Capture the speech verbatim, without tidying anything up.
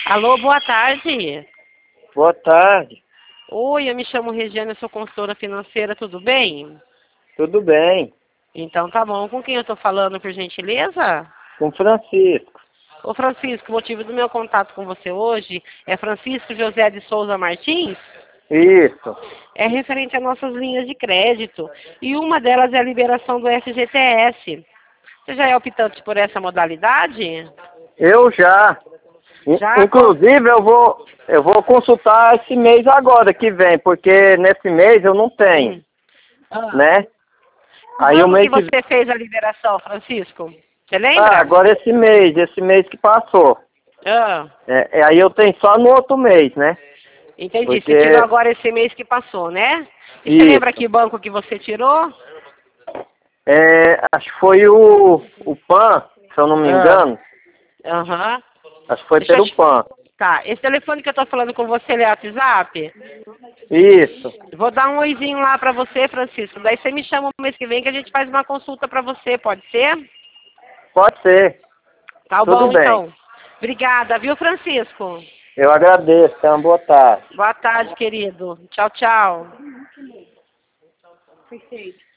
Alô, boa tarde. Boa tarde. Oi, eu me chamo Regiane, sou consultora financeira, tudo bem? Tudo bem? Então tá bom. Com quem eu tô falando, por gentileza? Com Francisco. Ô Francisco, o motivo do meu contato com você hoje é Francisco José de Souza Martins? Isso. É referente a nossas linhas de crédito. E uma delas é a liberação do F G T S. Você já é optante por essa modalidade? Eu já. In- Já? Com... Inclusive, eu vou, eu vou consultar esse mês agora que vem, porque nesse mês eu não tenho, Hum. Ah. né? Aí o Quando que mês que... você fez a liberação, Francisco? Você Ah, lembra? agora esse mês, esse mês que passou. Ah. É, é, aí eu tenho só no outro mês, né? Entendi. Você tirou Porque... agora esse mês que passou, né? E você lembra Isso. que banco que você tirou? É, acho que foi o, o PAN, se eu não me Ah. engano. Aham. Acho que foi Deixa eu pelo te... PAN. Tá, esse telefone que eu tô falando com você, ele é WhatsApp? Isso. Vou dar um oizinho lá pra você, Francisco. Daí você me chama no mês que vem que a gente faz uma consulta pra você, pode ser? Pode ser. Tá Tudo bom, bem. então. Obrigada, viu, Francisco? Eu agradeço. Então, boa tarde. Boa tarde, querido. Tchau, tchau. Perfeito.